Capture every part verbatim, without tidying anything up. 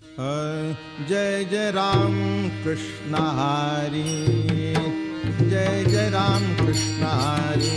जय जय राम कृष्ण हरी, जय जय राम कृष्ण हरी,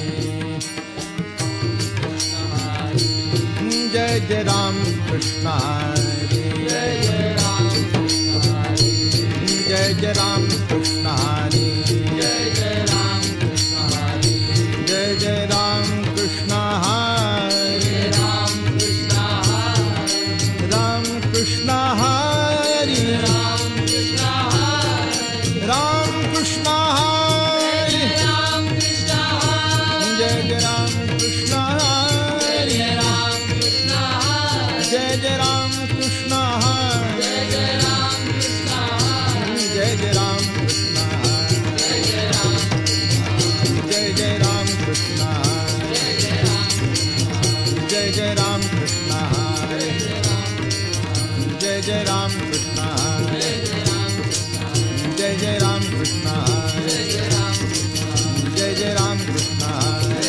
जय जय राम कृष्ण हरी, जय जय राम कृष्ण हरी, जय जय राम कृष्ण हरी, जय जय राम कृष्ण हरी, जय जय राम कृष्ण हरी, राम कृष्ण हरी, राम कृष्ण हरी, राम कृष्ण हरी, राम कृष्ण हरी, राम कृष्ण हरी, जय जय राम कृष्ण हरी, राम कृष्ण हरी, जय जय राम कृष्ण हरी, जय जय राम कृष्ण हरी, जय जय राम कृष्ण हरी, जय जय राम कृष्ण हरी, जय जय राम कृष्ण हरी, जय जय राम कृष्ण हरी, जय जय राम कृष्ण हरी, जय जय राम कृष्ण हरी।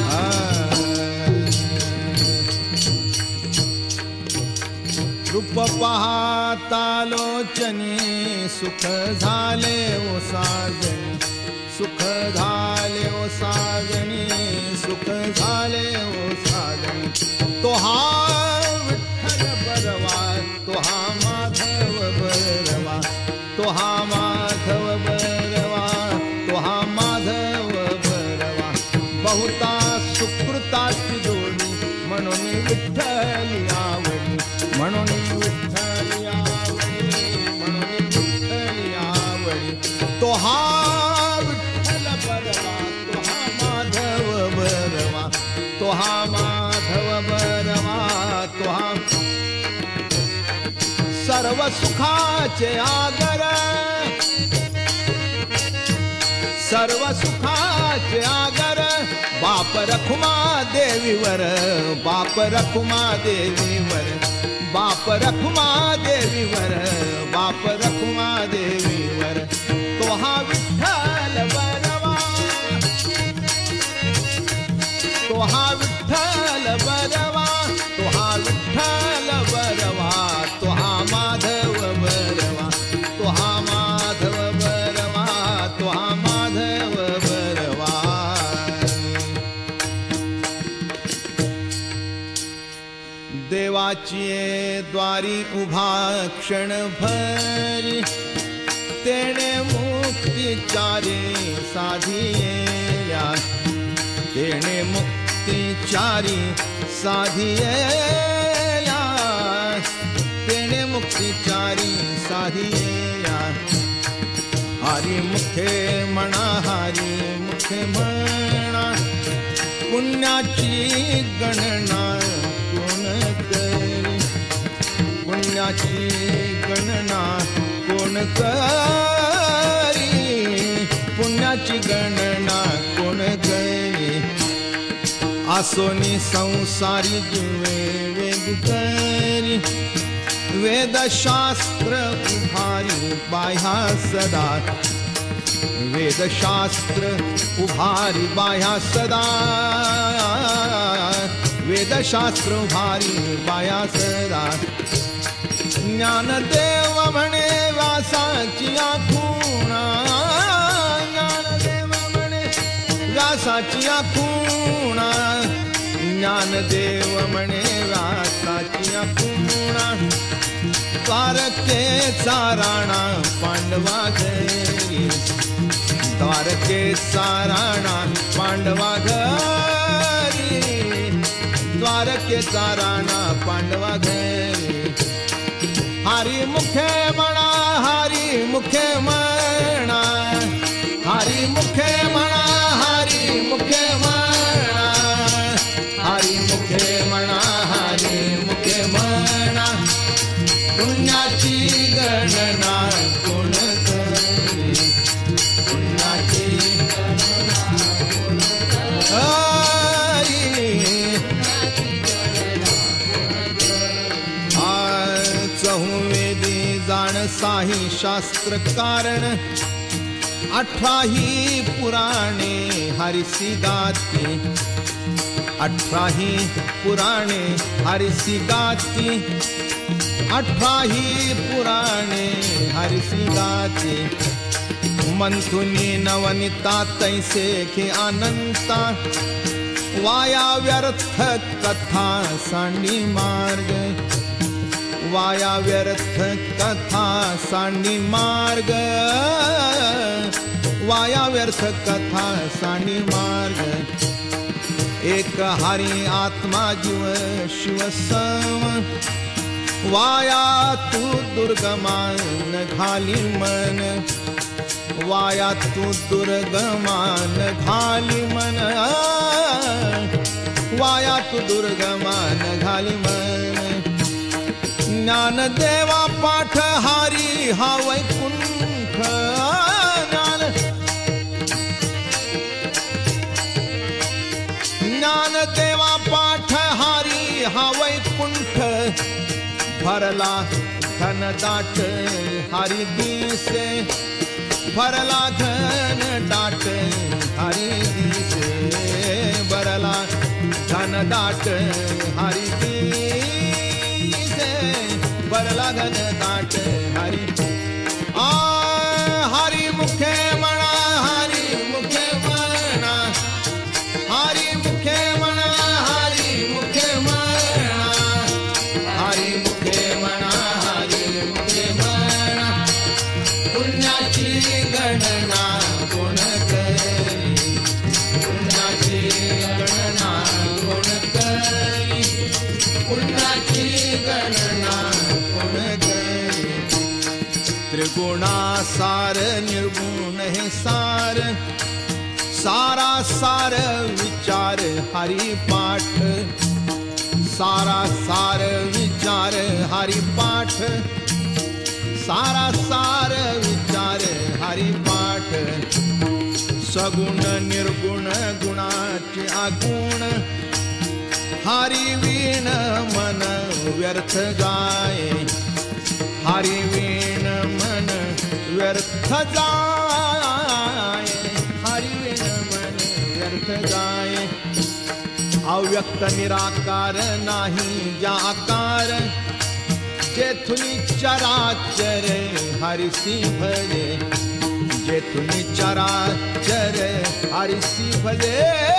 रूप पाहता लोचनी सुख झाले ओ साजनी, सुख झाले ओ साजनी, सुख झाले ओ साजनी। तो हा विठ्ठल बरवा, तो हा माधव बरवा, तो हा माधव बरवा, तो हा माधव बरवा। बहुता सुकृताची जोडी म्हणून विठ्ठली आवडी, म्हणून विठ्ठली आवडी, म्हणून विठ्ठली आवडी। तो हा विठ्ठल बरवा, तो हा माधव बरवा, तो हा माधव बरवा, तो हा सर्व सुखाचे आगर, सर्व सुखाचे आगर। बाप रखुमा देवीवर, बाप रखुमा देवीवर, बाप रखुमा देवीवर, बाप रखुमा देवीवर। तो हा विठ्ठल बरवा, तो हा विठ्ठल बरवा, तो हा विठ्ठल बरवा, तो हा माधव बरवा, तो हा माधव बरवा, तो हा माधव बरवा। देवाची द्वारी उभा क्षण भरी, तेणे मुक्तिचारी साधिया, तेणे मुक्तिचारी साधिया, तेणे मुक्तिचारी साधिया। हरी मुखे म्हणा, हरी मुखे म्हणा, पुण्याची गणना कोण करी, पुण्याची गणना कोण करी, पुण्याची गणना कोण करी। आसोनी संसारी जुवे वेद करी, वेदशास्त्र उभारी बाह्या सदा, वेदशास्त्र उभारी बाह्या सदा, वेदशास्त्र उभारी बाह्या सदा। ज्ञानदेव म्हणे व्यासाची आखुणा, ज्ञानदेव म्हणे व्यासाची आखुणा, ज्ञानदेव म्हणे व्यासाची आखुणा। द्वारकेचा राणा पांडवा घरी, द्वारकेचा राणा पांडवा घरी, द्वारकेचा राणा पांडवा घरी। हरी मुखे म्हणा, हरी मुखे म्हणा, हरी मुखे म्हणा, हरी मुखे म्हणा, हरी मुखे म्हणा, हरी मुखे म्हणा। पुण्याची गणना कोण करी, पुण्याची गणना कोण करी, चहुवेदी जाण साही शास्त्र कारण, अठराही पुराणे हरिसी गाती, अठराही पुराणे हरिसी गाती। अठराही पुराणे हरिसी गाचे मंथुनी नवनिता तैसे खे अनंता वाया व्यर्थ कथा सांडी मार्ग वाया व्यर्थ कथा सांडी मार्ग वाया व्यर्थ कथा सांडी मार्ग एक हरि आत्मा जीव शिव सम वाया तू दुर्गमान घाली मन वाया तू दुर्गमान घाली मन वाया तू दुर्गमान घाली मन ज्ञान देवा पाठ हारी हा वैकुंठ ज्ञान ज्ञान देवा पाठ हारी हा वैकुंठ भरला घन दाट हरि दिसे भरला घन दाट हरि दिसे भरला घन दाट हरि दिसे भरला घन दाट हरि आ हरि मुखे म्हणा हरि मुखे म्हणा हरि मुखे म्हणा हरि मुखे म्हणा हरि मुखे म्हणा हरि मुखे म्हणा पुण्याची गणना कोण करी पुण्याची गणना कोण करी पुण्याची गणना कोण करी त्रिगुणा सार निर्गुण हे सार सारा सार विचार हरि पाठ सारा सार विचार हरि पाठ सारा सार विचार हरि पाठ सगुण निर्गुण गुणाचे आगुण हरि वीण मन व्यर्थ गाये हरि वीण मन व्यर्थ जाये हरि वीण मन व्यर्थ जाये अव्यक्त निराकार नाही ज्या आकार जेथुनी चराचर हरिसी भजे जेथुनी चराचर हरिसी भजे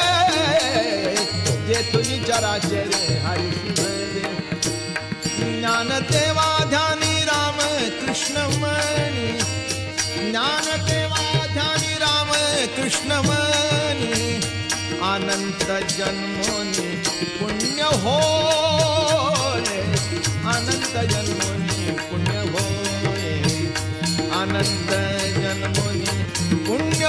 जेथुनी चराचर हरिसी भजे ज्ञान देवा ध्यानी राम कृष्ण मनी ज्ञान देवा ध्यानी राम कृष्ण मनी अनंत जन्मोनी पुण्य होय अनंत जन्मोनी पुण्य होय अनंत जन्मोनी पुण्य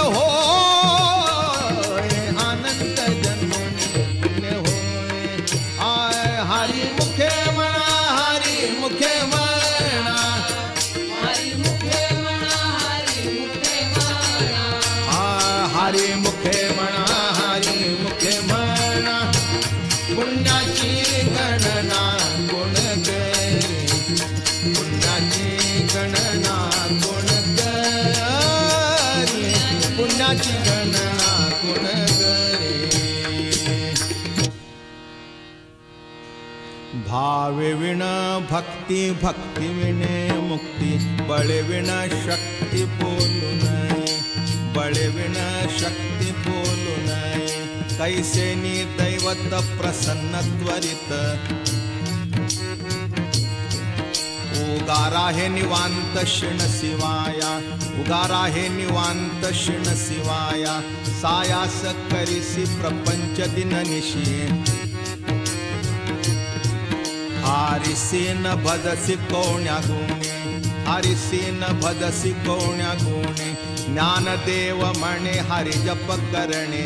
होय अनंत जन्मोनी पुण्य होय आय हरि मुखे म्हणा हरि मुखे म्हणा हरि मुखे म्हणा हरि मुखे म्हणा हरि मुखे म्हणा हरि मुखे म्हणा पुण्याची गणना कोण करी पुण्याची गणना कोण करी पुण्याची गणना कोण करी भावे विण भक्ती भक्ती विणे मुक्ती बळे विण शक्ती बोलू नये बळे विण शक्ती बोलू नये कैसे नि दैवत प्रसन्न त्वरित उगारा हे निवांत शिण शिवाया उगारा हे निवांत शिण शिवाया सायास करिसी प्रपंच दिन निशी हारिसी न भदसी कोण्या गुणे हारिसी न भदसी कोण्या गुणे ज्ञानदेव म्हणे हरि जप करणे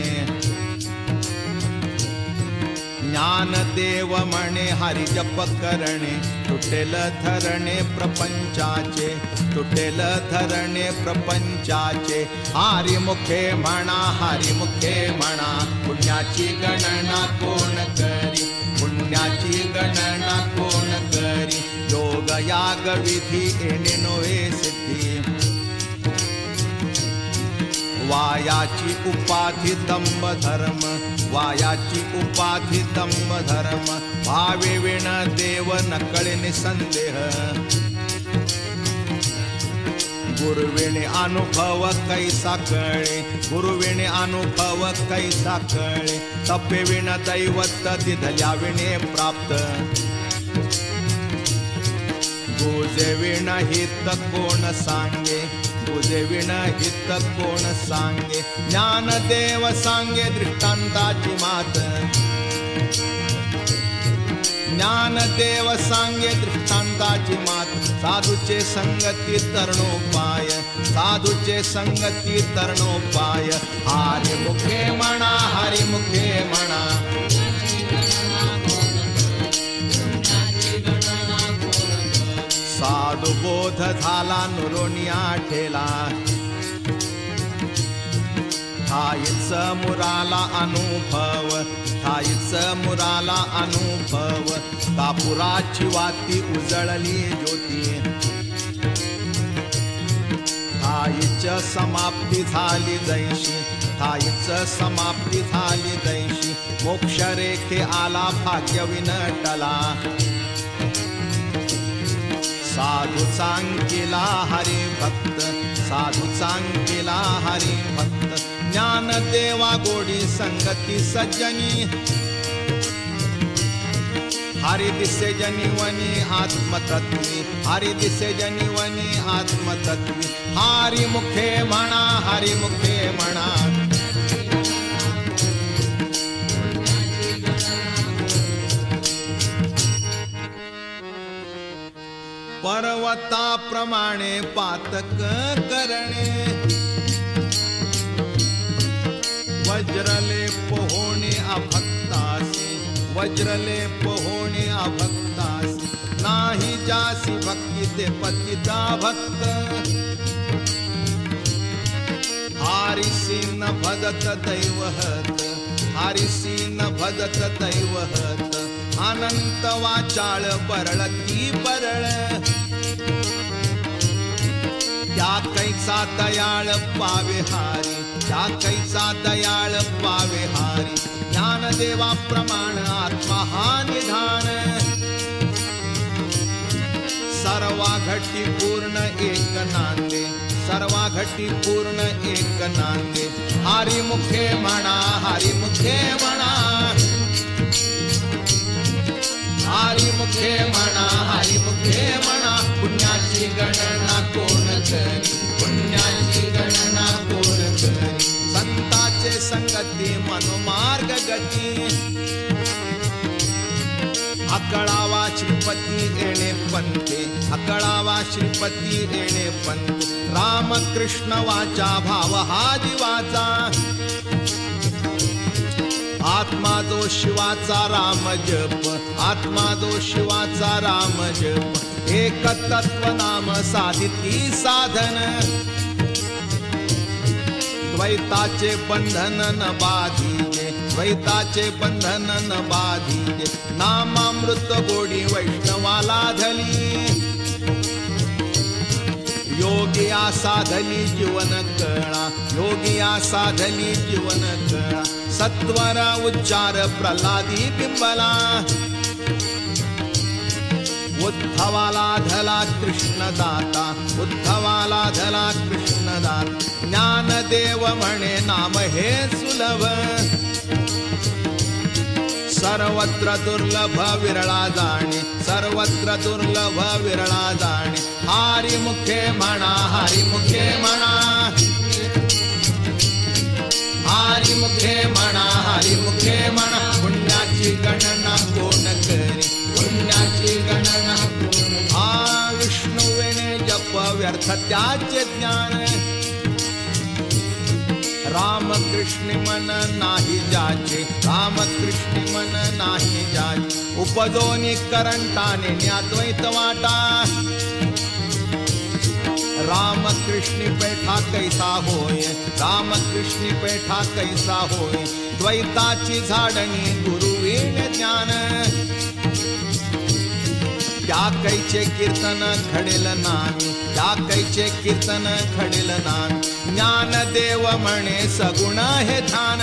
ज्ञानदेव म्हणे हरि जप करणे तुटेल धरणे प्रपंचाचे तुटेल धरणे प्रपंचाचे हरि मुखे म्हणा हरि मुखे म्हणा पुण्याची गणना कोण करी पुण्याची गणना कोण करी योग याग विधी येणे नोहे सिद्धी वायाची उपाधी दंभ धर्म, वायाची उपाधी दंभ धर्म, भावे विण देव नकळे निसंदेह, गुरुविणे अनुभव कैसा कळे, गुरुविणे अनुभव कैसा कळे, तपे विण दैवत दिधल्या विणे प्राप्त, गुजे विण हित कोण सांगे, गुजे विण हित कोण सांगे, ज्ञानदेव सांगे दृष्टांताची मात, ज्ञानदेव सांगे दृष्टांताची मात, साधूचे संगती तरणोपाय, साधूचे संगती तरणोपाय, हरी मुखे म्हणा, हरी मुखे म्हणा, साधू बोध झाला नुरोनिया ठेला, ठाईच मुराला अनुभव, ठाईच मुराला अनुभव, कापुराची वाती उजळली ज्योती, ठाईच समाप्ती झाली दैशी, ठाईच समाप्ती झाली दैशी, मोक्ष रेखे आला भाग्य विनटला, साधू सांगिला हरी भक्त, साधू सांगिला हरी भक्त, ज्ञान देवा गोडी संगती सज्जनी, हरि दिसे जनिवनी आत्मतत्वी, हरि दिसे जनिवनी आत्मतत्वी, हरि मुखे म्हणा, हरि मुखे म्हणा, पर्वताप्रमाणे पातक करणे, वज्रले पोहोणे अभक्तासी, वज्रले पोहोणे अभक्तासी, नाही जासी भक्ती ते पतिता भक्त, हारिसी न भजत दैवहत, हारिसी न भजत दैवहत, अनंत वाचाळ बरळती बरळ, त्या कैसा दयाळ पावे हारी, त्या कैसा दयाळ पावे हारी, ज्ञानदेवा प्रमाण आत्मा हा निधान, सर्वा घटी पूर्ण एक नांदे, सर्वा घटी पूर्ण एक नांदे, हरी मुखे म्हणा, हरी मुखे म्हणा, हरी मुखे म्हणा, हरी मुखे म्हणा, पुण्याची गणना कोण करी, पुण्याची गणना कोण करी, संताचे संगती मनोमार्ग गती, अकळावा श्रीपती येणे पंथे, अकळावा श्रीपती येणे पंथे, रामकृष्ण वाचा भाव हा जीवाचा, आत्मा जो शिवाचा राम जप, आत्मा जो शिवाचा राम जप, एक तत्व नाम साधिती साधन, द्वैताचे बंधन न बाधिजे, द्वैताचे बंधन न बाधिजे, नामामृत गोडी वैष्णवाला धली, योगिया साधली जीवन कळा, योगिया साधली जीवन कळा, सत्वर उच्चार प्रल्हादी बिंबला, उद्धवाला धला कृष्णदाता, उद्धवाला धला कृष्णदाता, ज्ञानदेव म्हणे नाम हे सुलभ, सर्वत्र दुर्लभ विरळा जाणे, सर्वत्र दुर्लभ विरळा जाणे, हरी मुखे म्हणा, हरी मुखे म्हणा, हरी मुखे म्हणा, हरी मुखे म्हणा, पुण्याची गणना कोण करी, पुण्याची गणना कोण, हा विष्णुविने जप व्यर्थ त्याचे ज्ञान, रामकृष्ण मन नाही जाचे, रामकृष्ण मन नाही जाचे, उपदोनी करंटाने न्याद्वैत वाटा, रामकृष्ण पैठा कैसा होय, रामकृष्ण पैठा कैसा होय, द्वैताची झाडणी गुरुविण ज्ञान, त्या कैचे कीर्तन घडेल नामी, त्या कैचे कीर्तन घडेल नामी. ज्ञानदेव म्हणे सगुण हे ध्यान,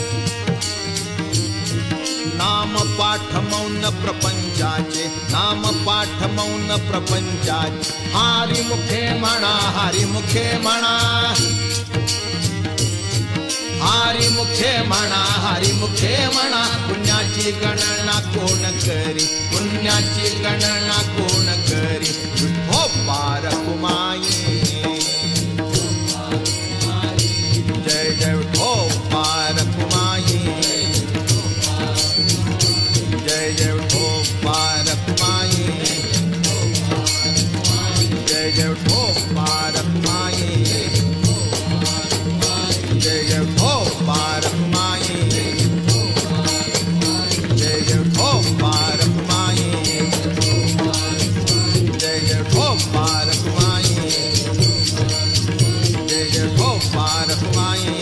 नाम पाठ मौन प्रपंचाचे, नाम पाठ मौन प्रपंचाचे. हरी मुखे म्हणा, हरी मुखे म्हणा, हरी मुखे म्हणा, हरी मुखे म्हणा. पुण्याची गणना कोण करी, पुण्याची गणना कोण करी. विठो पारकुमाई, जय जय विठो पारकुमाई, जय जय विठो पारकुमाई, जय जय विठो पारकुमाई, जय जय विठो पारकुमाई, जय जय विठो पारकुमाई, जय जय विठो पारकुमाई, जय जय विठो पारकुमाई.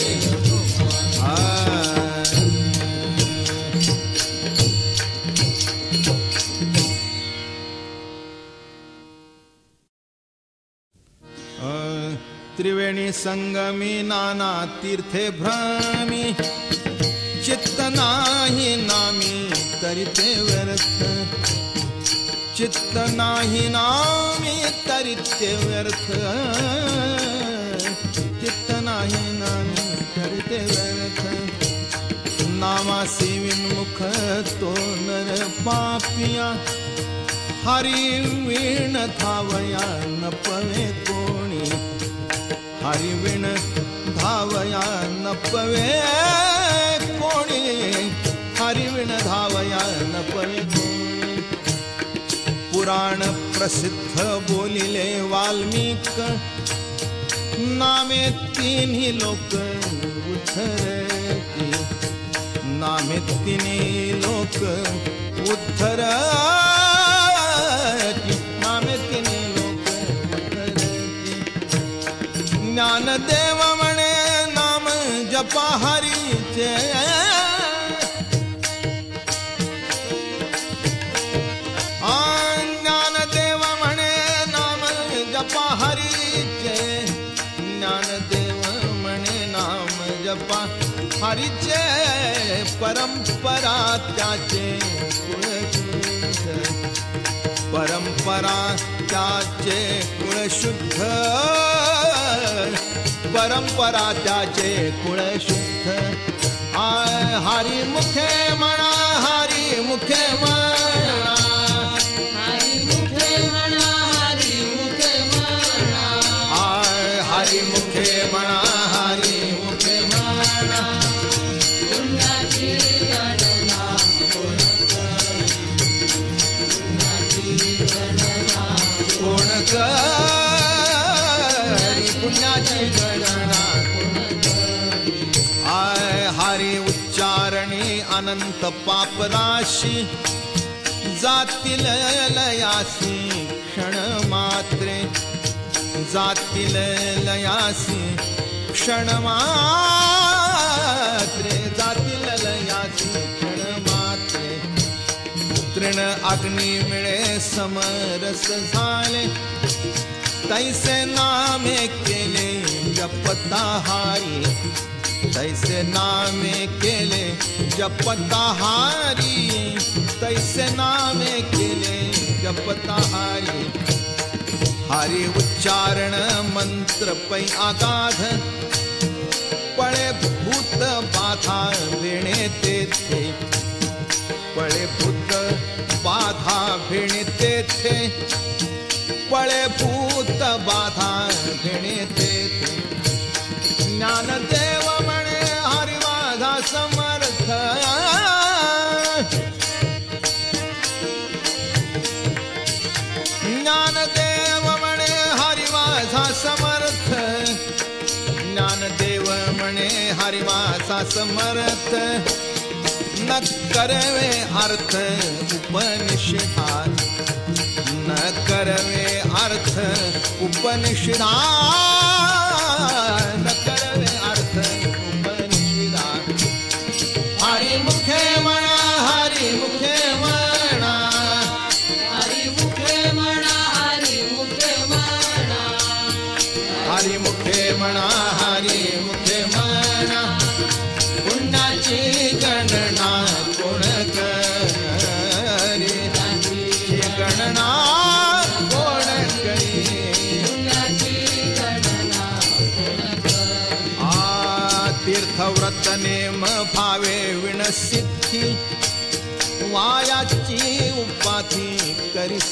त्रिवेणी संगमी नाना तीर्थे भ्रमी, चित्त नाही नामी तरी ते व्यर्थ, चित्त नाही नामी तरी ते व्यर्थ, चित्त नाही नामी तरी ते व्यर्थ. नामासी विन्मुख तो नर पापिया, हरी वीण धावया न पवे कोणी, हरी वीण धावया न पवे कोणी, हरी वीण धावया न पवे कोणी. पुराण प्रसिद्ध बोलिले वाल्मिक, नामे तिन्ही लोक उद्धरती, नामे तिन्ही लोक उद्धरती, नामे तिन्ही लोक उद्धरती. ज्ञानदेव म्हणे नाम जपा हरीचे, ज्ञानदेव म्हणे नाम जपा हरीचे, ज्ञानदेव म्हणे नाम जपा हरीचे. परंपरा त्याचे कुळशुद्ध, परंपरा त्याचे कुळशुद्ध, परंपरा त्याचे कुळशुद्ध. आय हरी मुखे म्हणा, हरी मुखे म्हणा, हरी मुखे म्हणा, हरी मुखे म्हणा, आय हरी मुखे म्हणा, हरी मुखे म्हणा. पुण्याची गणना कोण करी, पुण्याची गणना कोण करी, पुण्याची गणना कोण करी. आय हरी उच्चारणी अनंत पापराशी, जातील लयासी क्षण मात्रे, जातील लयासी क्षण मात्रे, जातील लयासी क्षण मात्रे. तृण अग्नी मिळे समरस झाले, तैसे नामे केले जपता हारी, तैसे नामे केले जपता हारी, तैसे नामे केले जपता हारी. हरी उच्चारण मंत्र पै आगाध, पळे भूत बाधा भेणे तेथे, पळे भूत बाधा भेणे तेथे, पळे भूत बाधा भेणे तेथे. ज्ञानदेव म्हणे हरी माझा समर्थ, ज्ञानदेव म्हणे हरी माझा समर्थ, ज्ञानदेव म्हणे हरी माझा समर्थ. न करवे अर्थ उपनिषदात, न करवे अर्थ उपनिषदात, न करवे अर्थ उपनिषदात. हरी मुखे म्हणा, हरी मुखे म्हणा, हरी मुखे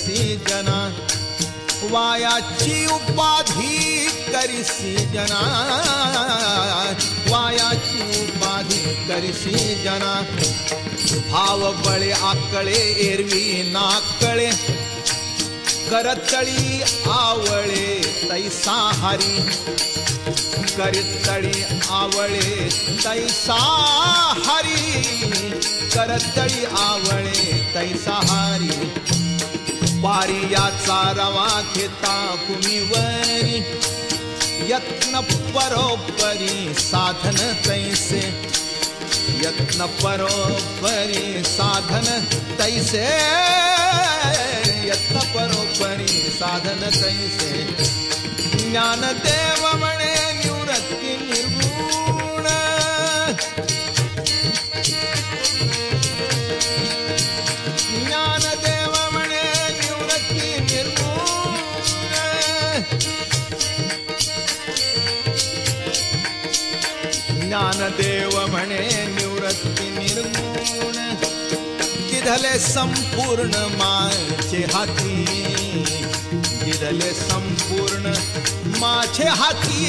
करिसी जना, वायाची उपाधी करिसी जना, वायाची उपाधी करिसी जना. भाव बळे आकळे एरवी नाकळे, करतळी आवळे तैसा हरी, करतळी आवळे तैसा हरी, करतळी आवळे तैसा हरी. पारियाचा रवा घेता भूमीवरी, यत्न परोपरी साधन तैसे, यत्न परोपरी साधन तैसे, यत्न परोपरी साधन तैसे. ज्ञानदेव म्हणे निवृत्ती निर्गुण, ज्ञानदेव म्हणे निवृत्ती निर्गुण. ज्ञानदेव म्हणे निवृत्ती निर्गुण. दिधले संपूर्ण माझे हाती, दिधले संपूर्ण माझे हाती,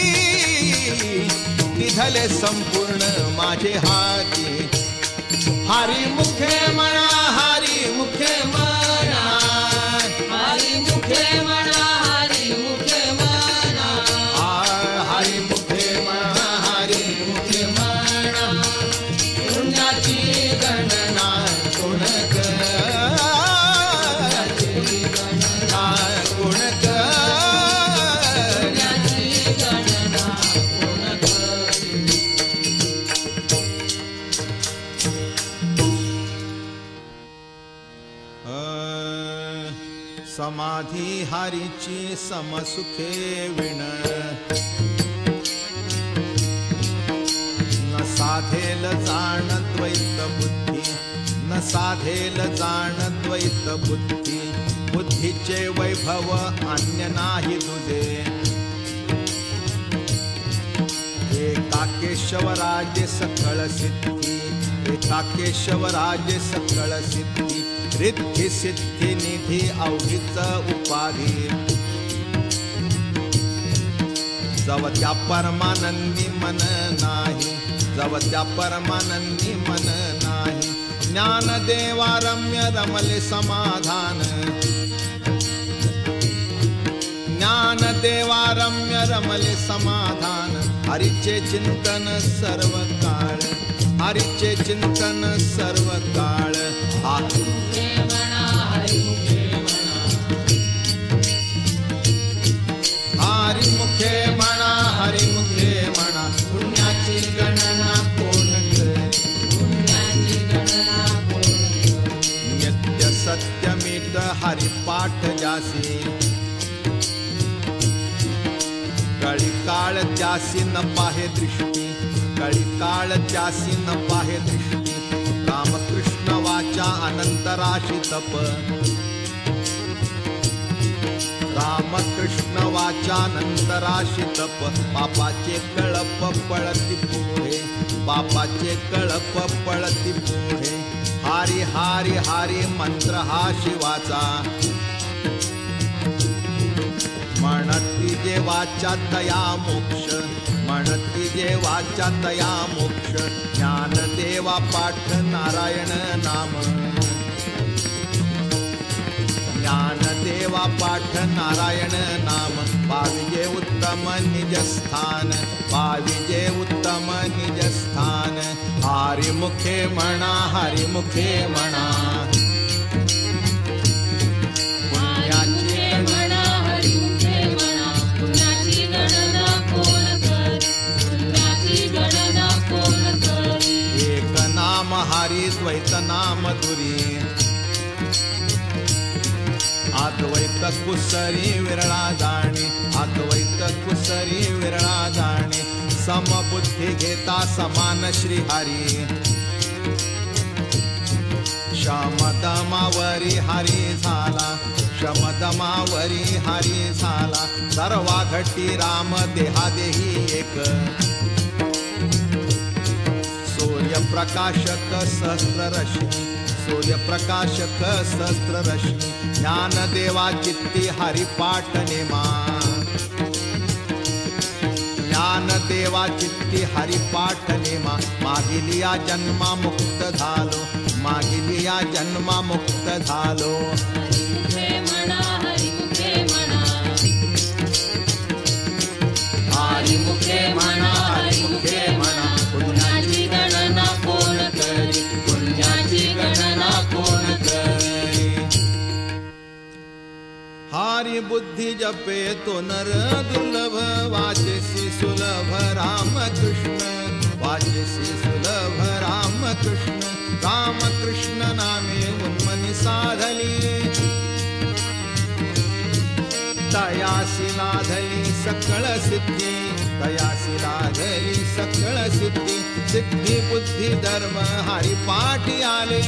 दिधले संपूर्ण माझे हाती. हरी मुखे म्हणा, हरी मुखे म्हणा, हरी मुखे म्हणा, हरी मुखे म्हणा, हरी मुखे म्हणा, हरी मुखे म्हणा. पुण्याची गणना कोण कर, कोण कर, पुण्याची गणना कोण करी. समाधी हारीची समसुखे विण, न साधेल जाण द्वैत बुद्धी, न साधेल जाण द्वैत बुद्धी. बुद्धीचे वैभव अन्य नाही तुझे, एका केशवराजे सकळ सिद्धी, एका केशवराजे सकळ सिद्धी. रिद्धी सिद्धी निधी अवघीच उपाधी, जव त्या परमानंदी मन नाही, जव त्या परमानंदी मन नाही. ज्ञानदेवा रम्य रमले समाधान, ज्ञानदेवा रम्य रमले समाधान. हरीचे चिंतन सर्व काळ, हरीचे चिंतन सर्व काळ. मुखे म्हणा, हरी मुखे म्हणा, हरी मुखे म्हणा, हरी मुखे म्हणा. पुण्याची गणना कोण करी, पुण्याची गणना कोण करी. नित्य सत्यमित हरिपाठ जासी, कळी काळ त्यासी न पाहे दृष्टी, कळी काळ त्यासी न पाहे दृष्टी. रामकृष्ण वाचा अनंतराशी तप, रामकृष्ण वाचा अनंतराशी तप. बापाचे कळप पळती पुढे, बापाचे कळप पळती पुढे. हारी हारी हारी मंत्र हा शिवाचा, म्हणती जे वाचा तया मोक्ष, म्हणती जे वाचा तया मोक्ष. ज्ञानदेवा पाठ नारायण नाम, ज्ञानदेवा पाठ नारायण नाम. पाविजे उत्तम निज स्थान, पाविजे उत्तम निज स्थान. हरी मुखे म्हणा, हरी मुखे म्हणा. पुण्याची म्हणा, हरी मुखे म्हणा. पुण्याची गणना कोण करी, पुण्याची गणना कोण करी. एक नाम हरी द्वैत नाम धुरी, अद्वैत कुसरी विरळा जाणी, अद्वैत कुसरी विरळा जाणी. समबुद्धी घेता समान श्रीहरी, शमदमावरी हरी झाला, शमदमावरी हरी झाला. सर्वा घटी राम देहादेही एक, सूर्यप्रकाशक सहस्र रश्मी, सूर्यप्रकाशक सहस्त्ररश्मी ज्ञानदेवा चित्ती हरिपाठ नेमा ज्ञानदेवा चित्ती हरिपाठ नेमा मागिलिया जन्मा मुक्त झालो मागिलिया जन्मा मुक्त झालो हरिमुखे म्हणा हरिमुखे म्हणा पुण्याची गणना कोण करी पुण्याची गणना कोण करी हारी बुद्धी जपे तो नर दुर्लभ वाचसी सुलभ राम कृष्ण वाचसी सुलभ राम कृष्ण राम कृष्ण नामे उन्मनी साधली तयासी लाधली सकळ सिद्धी तयासी लाधली सकळ सिद्धी सिद्धी बुद्धी धर्म हरिपाठी आले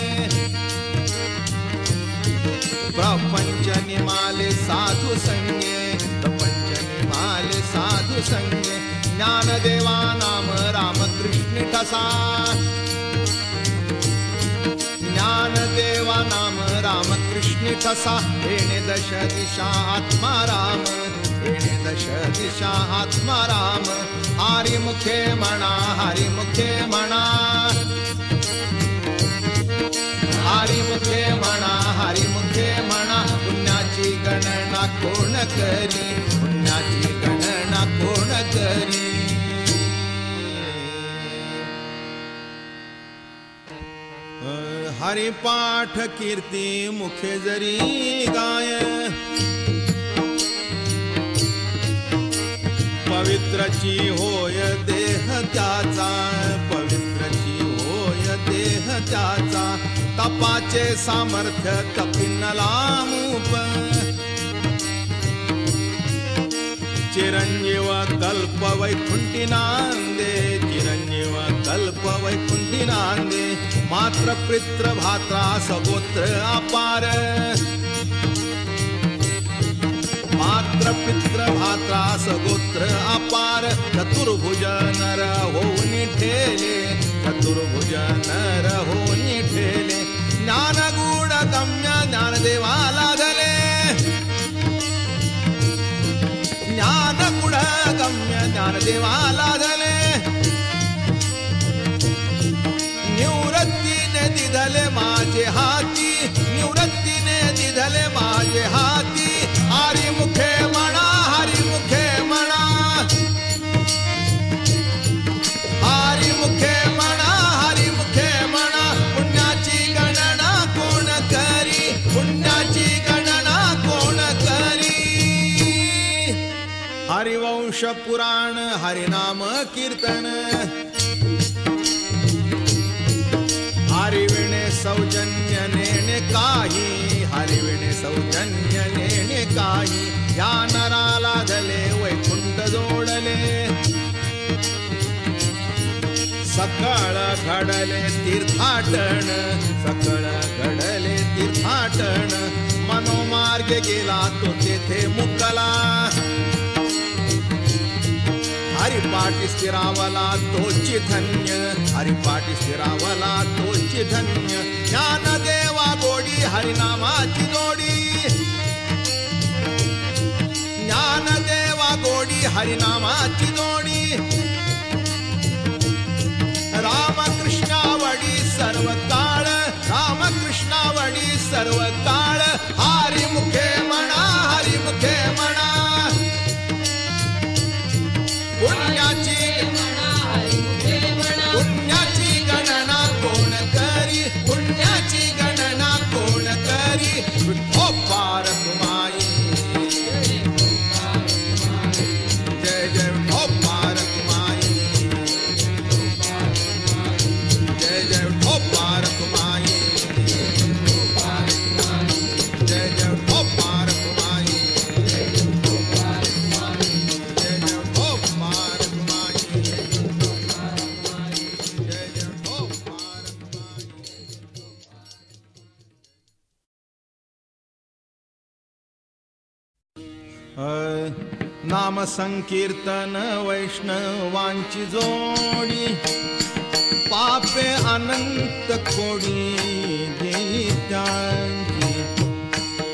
प्रपंच निमाले साधू संगे प्रपंच निमाले साधू संगे ज्ञानदेवा नाम रामकृष्ण ठसा ज्ञानदेवा नाम रामकृष्ण ठसा येणे दश दिशा आत्मा राम येणे दश दिशा आत्मा राम हरिमुखे म्हणा हरिमुखे म्हणा हरिमुखे म्हणा हरिमुखे म्हणा पुण्याची गणना कोण करी पुण्याची गणना कोण करी हरिपाठ कीर्ती मुखे जरी गाय पवित्रची होय देह त्याचा पवित्रची होय देह त्याचा तपाचे सामर्थ्य कपिनला मूप चिरंजीव कल्प वैकुंठी नांदे चिरंजीव कल्प वैकुंठी नांदे मात्र पित्र भात्रा सगोत्र अपार मात्र पित्र भात्रा सगोत्र अपार चतुर्भुज नर होऊन ठेले चतुर्भुज नर होऊन ठेले ज्ञानगुण गम्य ज्ञानदेवा लाधले ज्ञानगुण गम्य ज्ञानदेवा लाधले निवृत्तीने दिधले माझे हाती निवृत्तीने दिधले माझे हाती हरिमुखे म्हणा हरिमुखे म्हणा हरिमुखे म्हणा हरिमुखे म्हणा पुण्याची गणना कोण करी पुण्याची गणना कोण करी हरिवंश पुराण हरिनाम कीर्तन हरिविणे सौजन्य नेणे काही हरिविणे सौजन्य नेणे काही या नराला धले वैकुंठ जोडले सकळ घडले तीर्थाटन सकळ घडले तीर्थाटन मनोमार्ग गेला तो तेथे मुकला हरिपाठी स्थिरावला तोची धन्य हरिपाठी स्थिरावला तोची धन्य ज्ञानदेवा गोडी हरिनामाची जोडी ज्ञानदेवा गोडी हरिनामाची जोडी रामकृष्णावडी सर्व काळ रामकृष्णावडी सर्व काळ हरिमुखे म्हणा हरिमुखे म्हणा पुण्याची पुण्याची गणना कोण करी पुण्याची गणना कोण करी विठो पारक माई जय जय विठो पारक माई जय जय विठो पारक माई जय जय विठो पारक माई नाम संकीर्तन वैष्णवांची जोडी पापे अनंत कोडी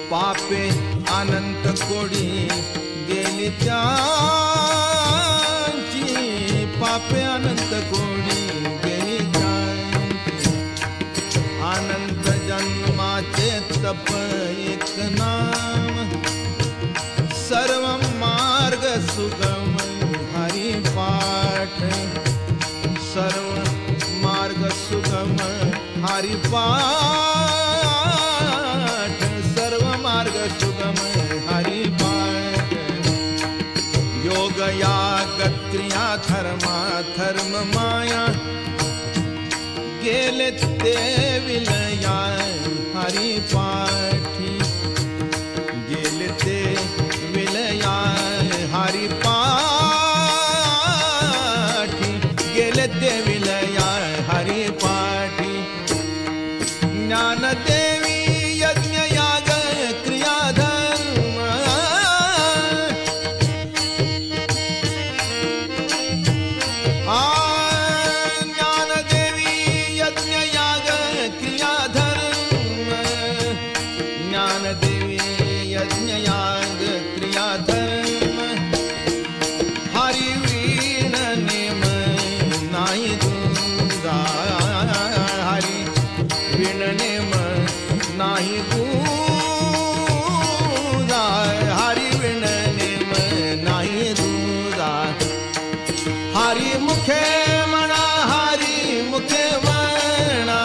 पापे अनंत कोडी गेली त्यांची, पापे अनंत कोडी गेली त्यांची. अनंत जन्माचे तप एक नाम, सर्व मार्ग सुगम हरि पाठ, सर्व मार्ग सुगम हरि पाठ, सर्व मार्ग सुगम हरि पाठ. योग याग क्रिया धर्मा धर्म माया गेले ते विलया हरि पाठी, गेले ते विलया हरि पाठी, गेले ते विलया हरि पाठी. ज्ञानदेवी यज्ञ याग क्रिया धर्म, आ ज्ञानदेवी यज्ञ याग क्रिया धर्म, ज्ञानदेवी यज्ञ याग क्रिया धर्म. हरि वीण नेम नाही दुंदा, हरि वीण नेम नाही दुंदा, हरि वीण नेम नाही दुंदा. हरि मुखे म्हणा, हरि मुखे म्हणा,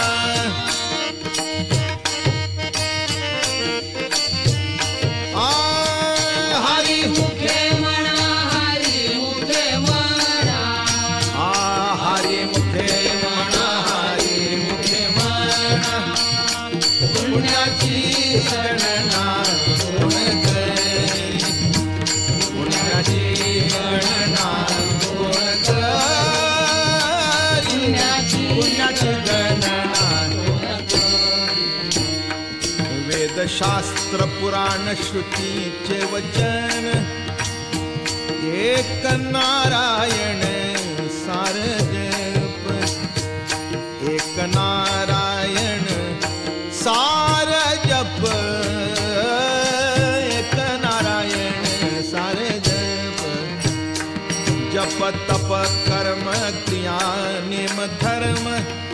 आ हरि मुखे म्हणा, हरी मुखे म्हणा, आ हरि मुखे म्हणा, हरि मुखे म्हणा. पुण्याची गणना कोण करी, पुण्याची गणना कोण करी, पुण्याची गणना. वेदशास्त्र पुराण श्रुतीचे वचन, एक नारायण सार जप, एक नारायण सार जप, एक नारायण सार जप. जप तप कर्म क्रिया नेम धर्म,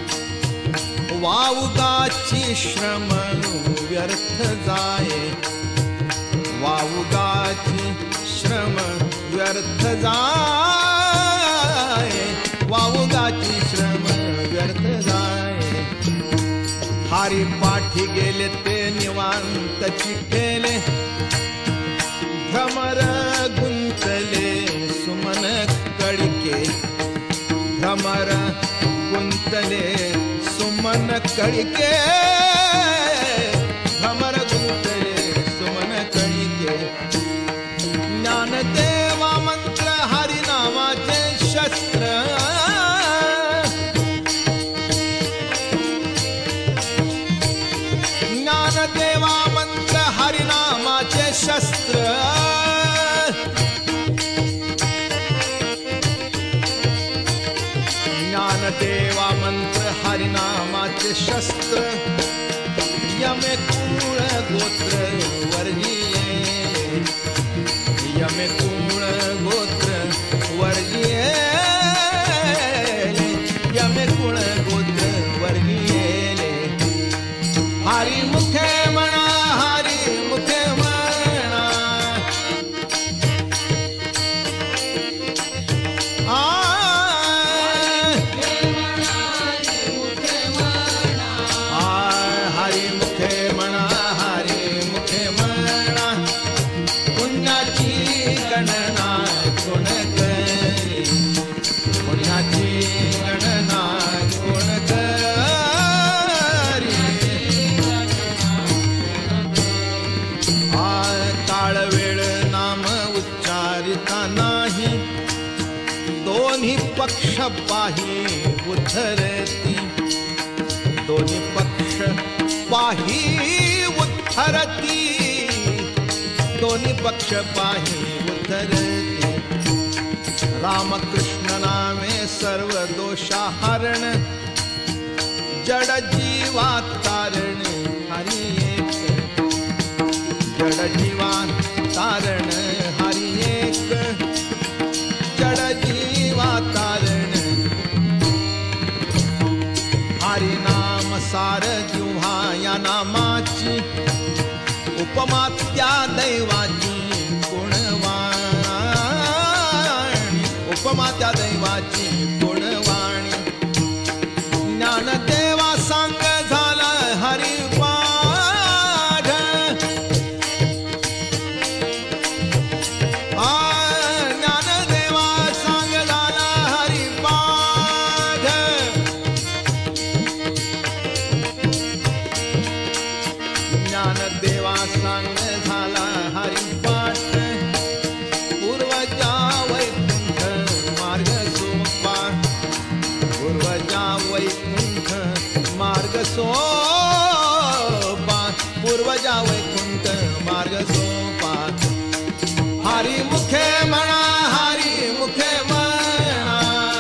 वावगाची श्रम व्यर्थ जाये, वावगाची श्रम व्यर्थ जाये, वावगाची श्रम व्यर्थ जाये. हरि पाठी गेले ते निवांत चिठेले, भ्रमर गुंतले सुमन कडिके, भ्रमर गुंतले सुमन कडिके, भ्रमर गुंतले सुमन कडिके. ज्ञानदेवा मंत्र हरिनामाचे शस्त्र, ज्ञानदेवा मंत्र हरिनामाचे शस्त्र. ज्ञानदेवा मंत्र हरिनामाचे शस्त्र. यमे कुळ गोत्र वर्जिये, यमे कुळ गोत्र वर्जिये, यमे कुळ गोत्र वर्जिये. हरि मुखे म्हणा, हरि मुखे म्हणा, आ हरि मुखे म्हणा, हरि मुखे म्हणा. पुण्याची गणना कोण करी, पुण्याची गणना कोण करी. आ काळ वेळ नाम उच्चारिता नाही, दोन्ही पक्ष पाही उद्धरती, दोन्ही पक्ष पाही उद्धरती, दोन्ही पक्ष पाही उद्धरती. रामकृष्ण नामे सर्व दोषाहरण, जड जीवा तारण हरि एक. जड जीवा तारण हरी एक जड जीवा तारण हरी नाम सार जिव्हा या नामाची उपमा त्या दैवाची गुणवाणी उपमा त्या दैवाची गुणवाणी ज्ञानदेवा सांग झाला हरिपाठ आ ज्ञानदेवा सांग झाला हरिपाठ ज्ञानदेवा सांग झाला हरिपाठ पूर्वजा वैकुंठ मार्ग सोपा पूर्वजा वैकुंठ मार्ग सोपा पूर्वजा वैकुंठ मार्ग सोपा हरी मुखे म्हणा हरी मुखे म्हणा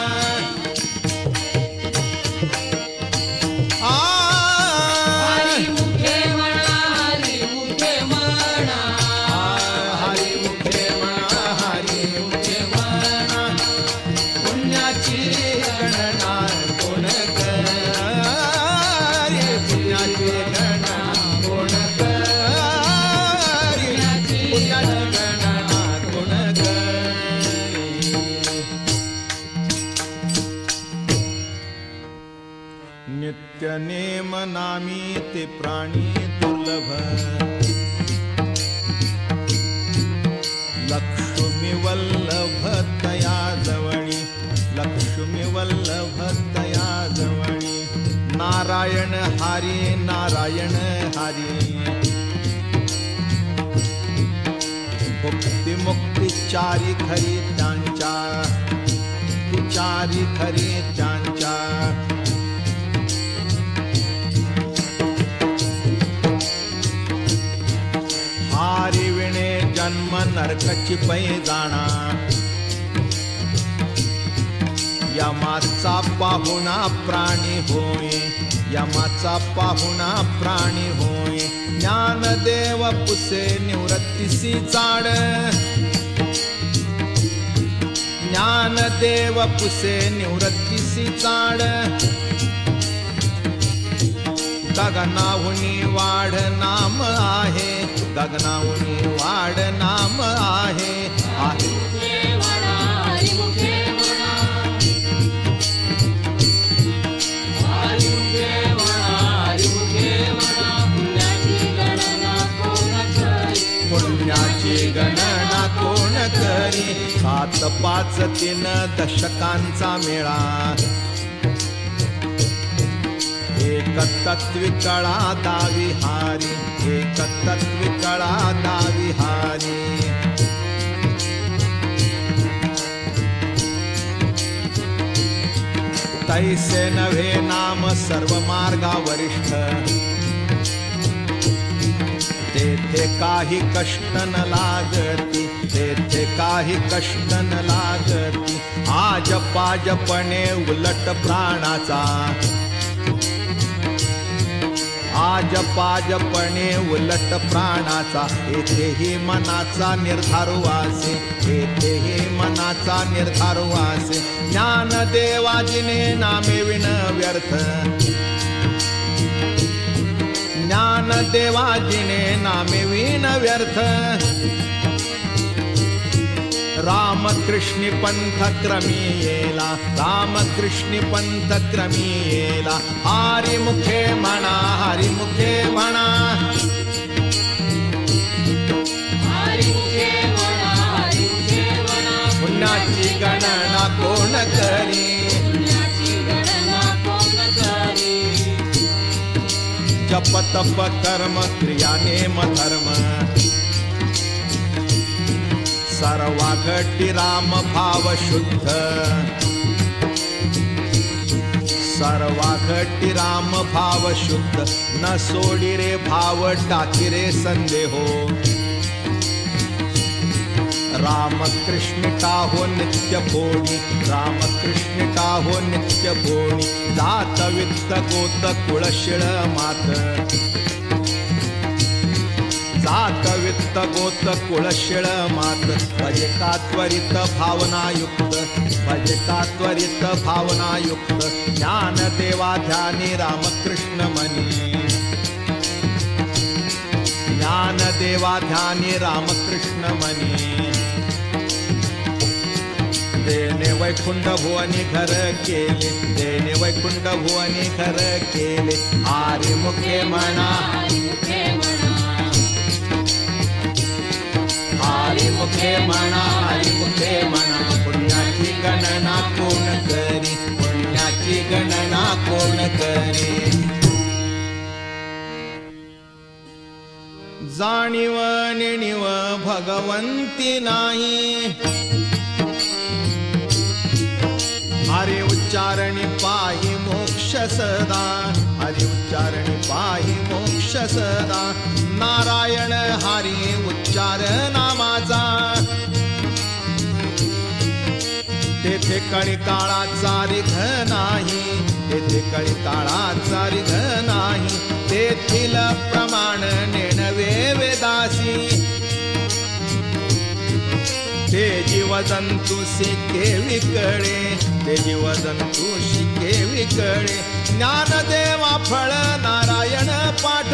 आ हरी मुखे म्हणा हरी मुखे म्हणा हरी मुखे म्हणा हरी मुखे म्हणा पुण्याची गणना कोण करी पुण्याची गणना कोण करी पुण्याची गणना कोण करी नित्य नेम नामी ते प्राणी दुर्लभ लक्ष्मी वल्लभ तया जवणी लक्ष्मी वल्लभ तया जवणी नारायण हरी नारायण हरी भुक्ती मुक्ती चारी खरी त्यांच्या चारी खरी त्यांच्या हारी विणे जन्म नरकची पै जाणा यमाचा पाहुणा प्राणी होय यमाचा पाहुणा प्राणी होय ज्ञानदेव पुसे निवृत्तीसी चाड ज्ञानदेव पुसे निवृत्तीसी चाड गगनाहुनी वाढ नाम आहे गगनाहुनी वाढ नाम आहे आहे हरी मुखे म्हणा हरी मुखे म्हणा हरी मुखे म्हणा पुण्याची गणना कोण करी पुण्याची गणना कोण करी सात पाच तीन दशकांचा मेळा एक तत्वी कळा दावी हारी एक तत्वी कळा दावी हारी तैसे नव्हे नाम सर्व मार्गा वरिष्ठ तेथे काही कष्ट न लागती तेथे काही कष्ट न लागती आज पाजपणे उलट प्राणाचा आज पाजपणे उलट प्राणाचा येथेही मनाचा निर्धार वासे येथेही मनाचा निर्धार वासे ज्ञानदेवाजिने नामे विण व्यर्थ ज्ञानदेवाजिने नामे विण व्यर्थ रामकृष्णी पंथ क्रमी येला रामकृष्णी पंथ क्रमी येला हरी मुखे म्हणा हरी मुखे म्हणा हरी मुखे म्हणा हरी मुखे म्हणा पुण्याची गणना कोण करी पुण्याची गणना कोण करी जप तप कर्म क्रिया नेम धर्म सर्वा घटी राम भाव शुद्ध सर्वा घटी राम भाव शुद्ध न सोडी रे भाव टाकी रे संदेहो राम कृष्ण टाहो नित्य भोणी राम कृष्ण टाहो नित्य भोणी जात वित्त गोत कुळशिळ मात जात वित्त गोत कुळशिळ मात भजे का त्वरित भावनायुक्त भजे का त्वरित भावनायुक्त ज्ञान देवा ध्यानी रामकृष्ण मनी ज्ञान देवा ध्यानी रामकृष्ण मनी देने वैकुंठ भुवनी घर केले देने वैकुंठ भुवनी घर केले आरे मुखे म्हणा हरी मुखे म्हणा हरी मुखे म्हणा पुण्याची गणना कोण करी पुण्याची गणना कोण करी जाणीव नेणीव भगवंती नाही हरि उच्चारणी पाहि मोक्ष सदा हरि उच्चारणी पाहि मोक्ष सदा नारायण हरी उच्चार नामाचा तेथे कळी काळाचा रिघ नाही तेथे कळी काळाचा रिघ नाही तेथील प्रमाण नेणवे वेदासी ते जीवजंतू शिके विकळे ते जीवजंतू शिके विकळे ज्ञानदेवा फळ नारायण पाठ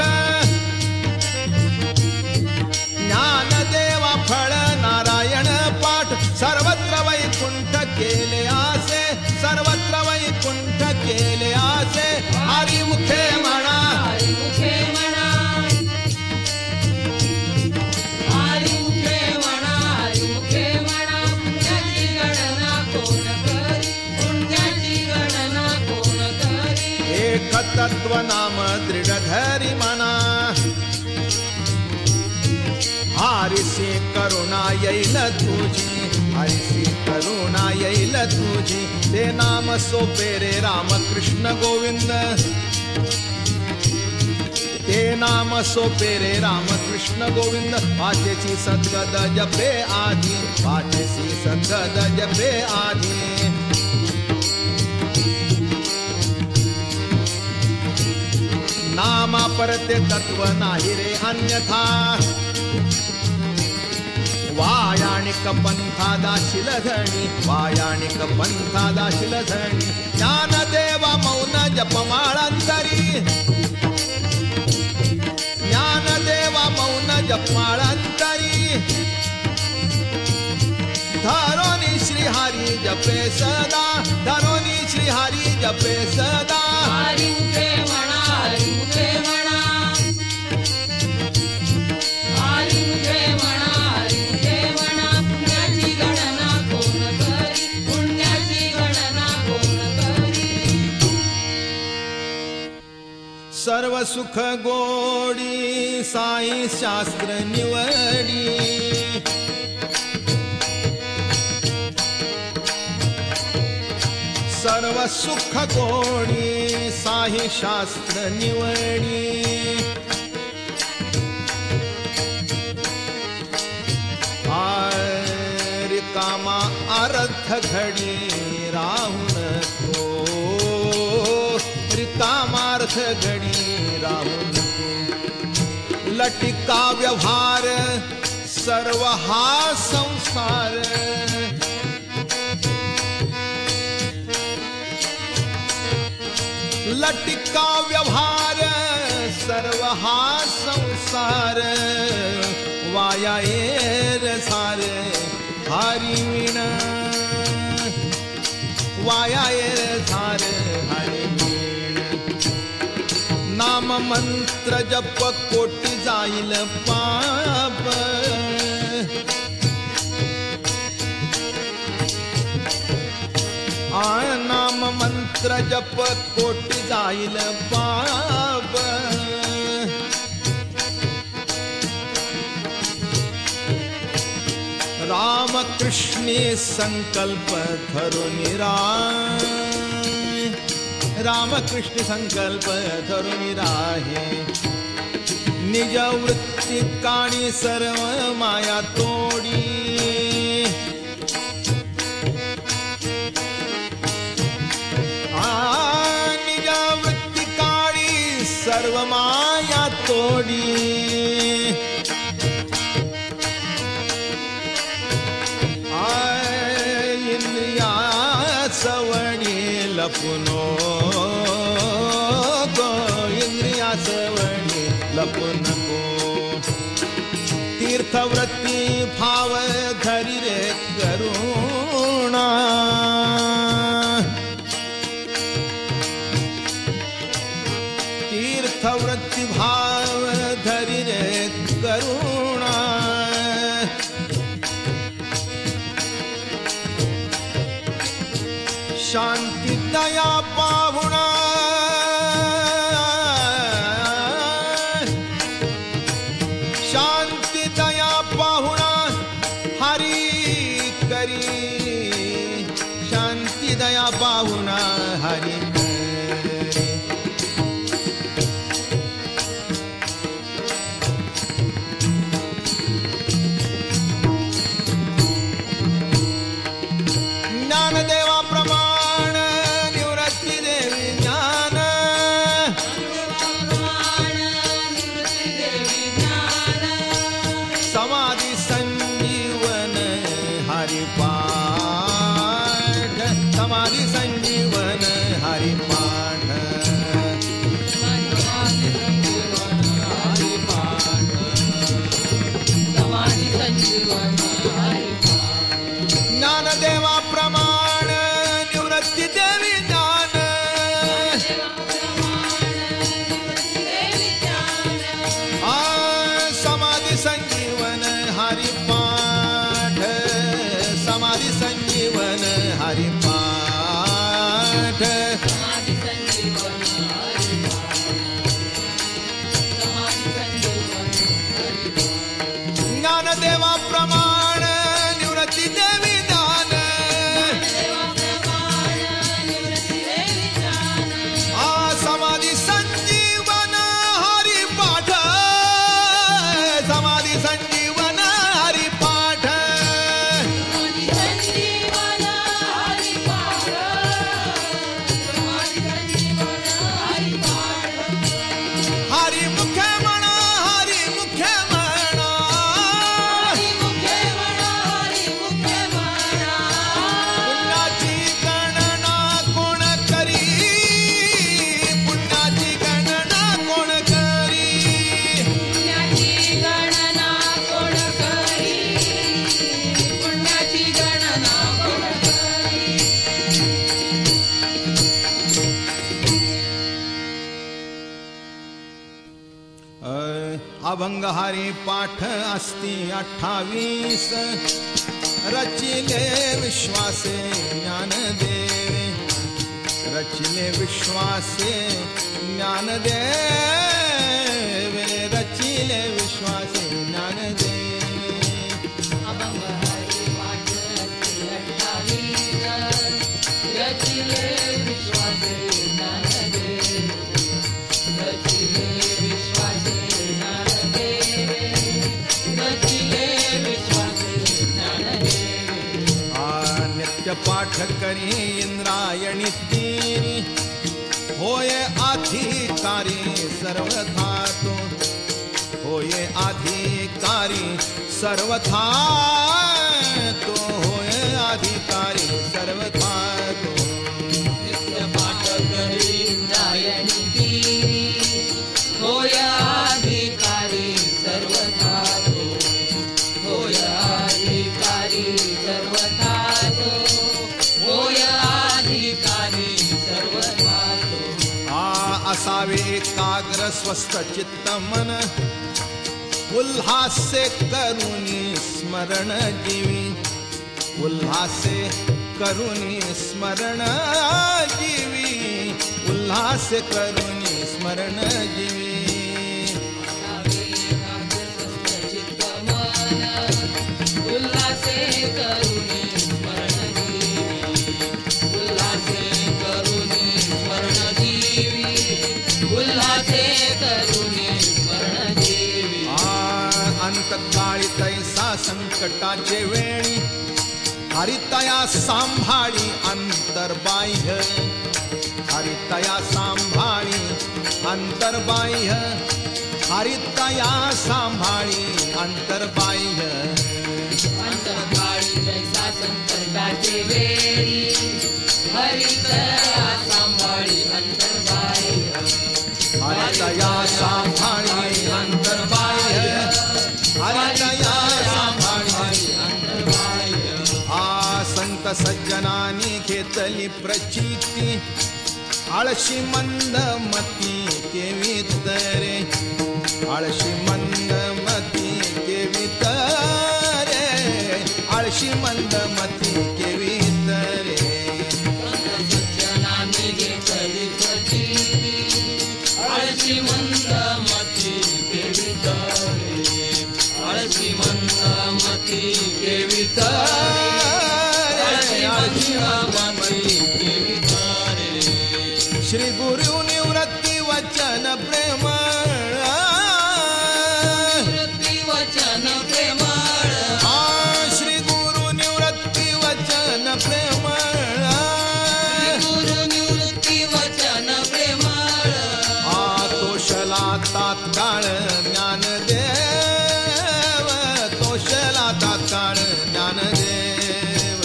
ज्ञानदेवा फळ नारायण पाठ सर्वत्र वैकुंठ केले आसे सर्वत्र वैकुंठ केले आसे हरी मुखे म्हणा हरी मुखे म्हणा हरी मुखे म्हणा हरी मुखे म्हणा पुण्याची गणना कोण करी पुण्याची गणना कोण करी एक तत्व नाम दृढ धरी म्हणा हरिसी करुणा येईल तुझी हरिसी करुणा येईल तुझी ते नाम सोपे रे रामकृष्ण गोविंद ते नाम सोपे रे रामकृष्ण गोविंद वाचेची सद्गद जपे आधी वाचेची सद्गद जपे आधी नामा परते तत्व नाही रे अन्यथा वायाणिक पंथा दाशिल धणी वायाणिक पंथा दाशिल धणी ज्ञानदेवा मौन जपमाळांतरी ज्ञानदेवा मौन जपमाळांतरी धरोनी श्रीहरी जपे सदा धरोनी श्रीहरी जपे सदा हरी मुखे म्हणा हरी मुखे म्हणा हरी मुखे म्हणा हरी मुखे म्हणा पुण्याची गणना कोण करी पुण्याची गणना कोण करी सर्व सुख गोडी साई शास्त्र निवडी सर्व सुख गोडी साई शास्त्र निवडी रिकामा अर्थ घडी राहून तो रिकामार्थ घडी राहून तो लटिका व्यवहार सर्व हा संसार लटिका व्यवहार सर्व हा संसार वाया येर सार हरी विण वाया येर सार हरी विण नाम मंत्र जप कोटी जाईल पाप नाम मंत्र जप कोटी जाईल पाप राम कृष्णी संकल्प धरून राय राम कृष्ण संकल्प धरून राहे निज वृत्ती काणी सर्व माया तोडी सर्व माया तोडी लपुनो गो इंद्रिया सवणी लपुनको तीर्थवृत्ती भाव धरी रे करुणा तीर्थवृत्ती भाव धरी रे करुणा शांति दया पाहुणा शांति दया पाहुणा हरि करी शांति दया पाहुणा हरि ज्ञानदेवा प्रमाण निवृत्ती देवी ज्ञान समाधि संजीवन हरिपाठ समाधि संजीवन हरिपाठ समाधि संजीवन ज्ञानदेवा प्रमाण निवृत्ती देवी ज्ञान आ समाधि संजीवन हरिपाठ समाधि संजीवन हरिपाठ ज्ञानदेवा प्रमाण निवृत्ती देवी समाधि संजीवन हरिपाठ समाधि संजीवन हरिपाठ हरि मुखे म्हणा हरि मुखे म्हणा पुण्याची गणना कोण करी पुण्याची गणना कोण करी पुण्याची गणना कोण करी पुण्याची गणना कोण करी अभंग हरि पाठ अस्ति अठ्ठावीस रचिले विश्वासे ज्ञान देवे रचिले विश्वासे ज्ञान देवे रचिले विश्वासे ज्ञान देवे अभंग हरि पाठ अठ्ठावीस रचिले विश्वासे ज्ञान देवे रचिले विश्वासे ज्ञान देवे रचिले विश्वासे ज्ञान देवे आ नित्य पाठ करी इंद्रायणी तीरी होय अधिकारी सर्वथा तो होय अधिकारी सर्वथा तो होय अधिकारी सर्वथा तो नित्य पाठ करी इंद्रायणी तीरी होय अधिकारी सर्वथा तो होय अधिकारी सर्वथा तो होय अधिकारी सर्वथा तो आ असावे एकाग्र स्वस्थ चित्त मन उल्हासे करुणी स्मरण जीवी उल्हासे करुणी स्मरण जीवी उल्हासे करुणी स्मरण जीवी चित्त मन उल्हासे करुणी स्मरण जीवी उल्हासे करुणी स्मरण जीवी उल्हासे करुणी स्मरण जीवी अंतकाळी तैसा संकटाचे वेळी हरितया सांभाळी अंतर्बाह्य हरितया सांभाळी अंतर्बाह्य हरितया सांभाळी अंतर्बाह्य अंतर्बाह्य जैसा संकटाचे वेळी हरितया आ संत सज्जनानी घेतली प्रचिती आळशी मंद मती केवी तरे आळशी मंद मती केवी तरे आळशी मंद मती केवी तरे सज्जनाने घेतली प्रचिती आळशी मंद मती केवी तरे आळशी मंद मती केवी तरे आळशी मंद मती केवी तरे श्री गुरु निवृत्ती वचन प्रेमळ निवृत्ती वचन प्रेमळ आ श्री गुरु निवृत्ती वचन प्रेमळ गुरु निवृत्ती वचन प्रेमळ आ तोषला तात्काळ ज्ञानदेव तोषला तात्काळ ज्ञानदेव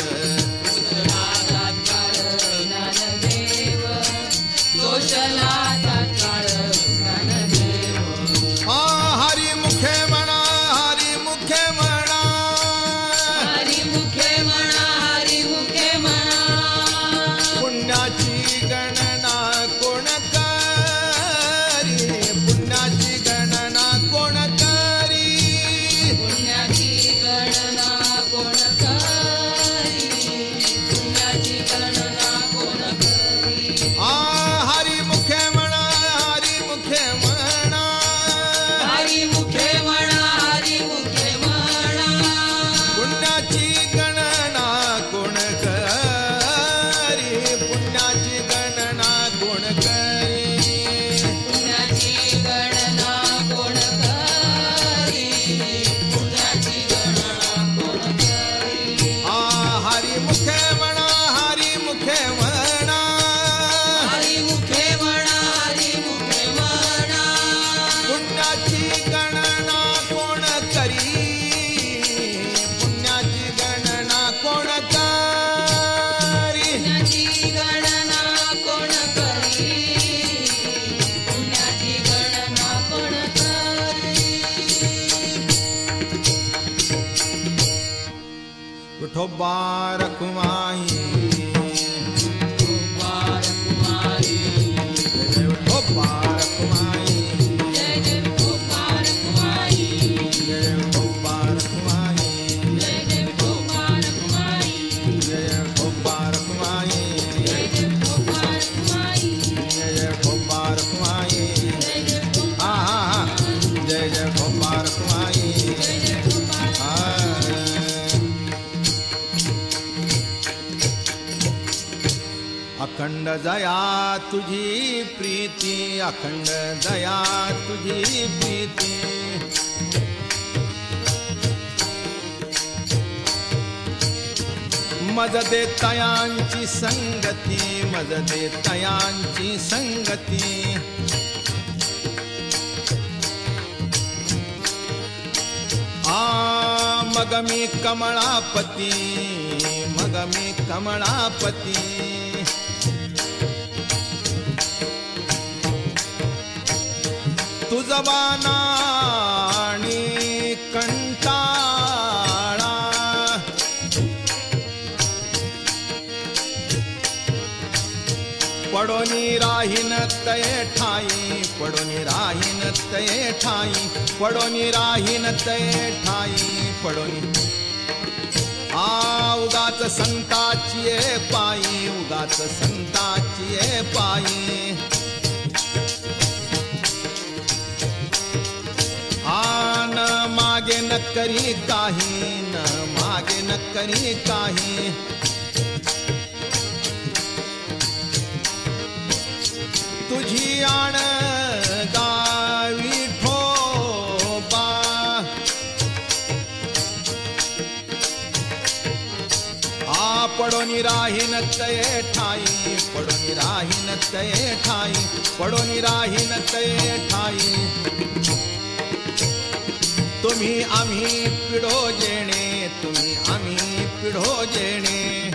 ज्ञानदेव तोषला तात्काळ ज्ञानदेव आ हरी मुखे म्हणा हरी मुखे म्हणा हरी मुखे म्हणा हरी मुखे म्हणा पुण्याची गणना कोण करी पुण्याची गणना कोण करी पुण्याची गणना कोण करी पुण्याची गणना कोण करी आ हरी मुखे म्हणा हरी मुखे म्हणा हरी मुखे म्हणा हरी मुखे म्हणा पुण्याची गणना कोण करी पुण्याची गणना कोण करी पुण्याची गणना कोण करी पुण्याची गणना कोण करी आ हरी मुखे म्हणा हरी मुखे म्हणा हरी मुखे म्हणा हरी मुखे म्हणा पुण्याची गणना कोण करी पुण्याची गणना कोण करी पुण्याची गणना कोण करी पुण्याची गणना कोण करी विठोबा रखुमाई कुमार कुमारी जय विठोबा रखुमाई जय जय कुमार कुमारी जय विठोबा रखुमाई जय जय कुमार कुमारी जय विठोबा रखुमाई जय जय कुमार कुमारी जय जय विठोबा रखुमाई जय जय हा हा हा जय जय विठोबा रखुमाई जय जय कुमार हा अखंड दया तुझी प्रीती अखंड दया तुझी प्रीती मज दे तयांची संगती मज दे तयांची संगती आ मग मी कमळापती मग मी कमळापती तुझबाना आणि कंटाळा पडोनी राहीन तये ठाई पडोनी राहीन तये ठाई पडोनी राहीन तये ठाई पडोनी आ उगाच संताची ये पायी उगाच संताची ये पायी आ न मागे न करी काही न मागे न करी काही तुझी आण गावी ठोबा आ पडोनी राहीन तये ठाई पडोनी राहीन तये ठाई पडोनी राहीन तये ठाई तुम्ही आम्ही पिढो जेणे तुम्ही आम्ही पिढो जेणे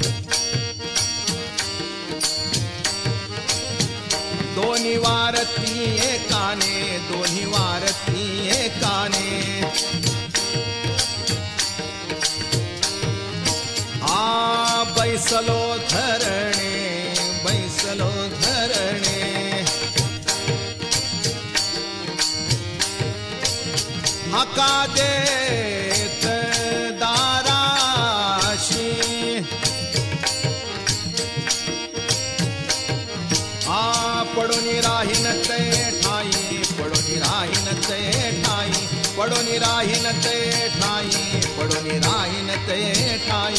दोन्ही वारती एकाने दोन्ही वारती एकाने बैसलो धरणे बैसलो धरणे हाका देत दाराशी आ पडून राहीन ते ठाई पडून राहीन ते ठाई पडून राहीन ते ठाई पडून राहीन ते ठाई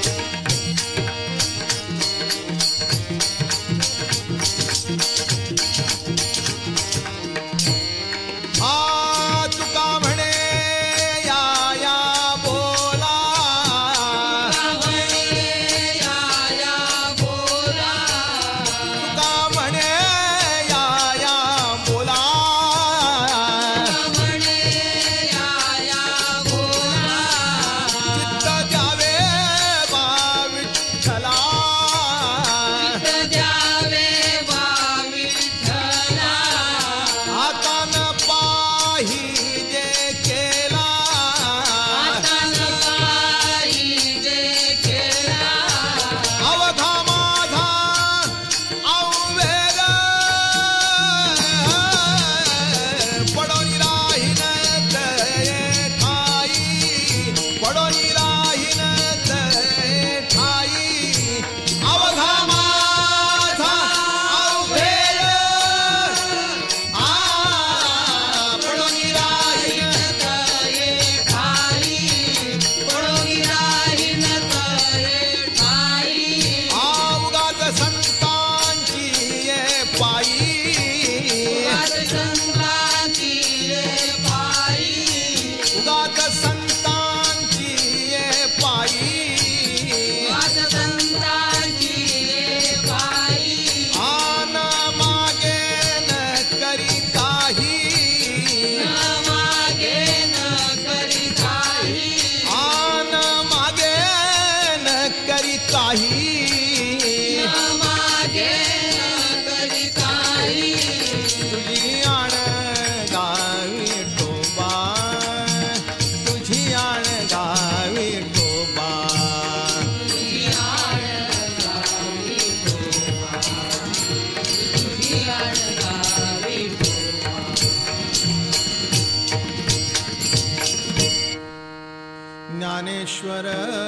ज्ञानेश्वर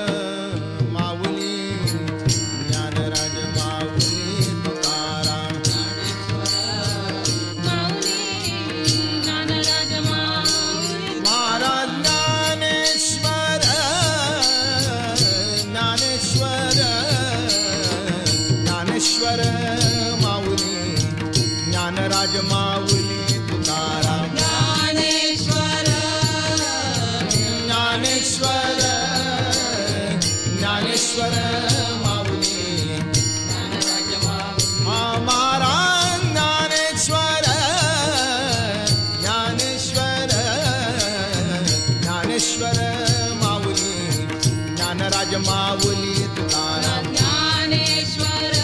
माऊली ज्ञानराज माऊली तुकाराम ज्ञानराज माऊली महाराज ज्ञानेश्वर ज्ञानेश्वर ज्ञानेश्वर माऊली ज्ञानराज माऊली तुकाराम ज्ञानेश्वर ज्ञानेश्वर ज्ञानेश्वर माऊली महाराज ज्ञानेश्वर ज्ञानेश्वर ज्ञानेश्वर माऊली ज्ञानराज माऊली तुकाराम ज्ञानेश्वर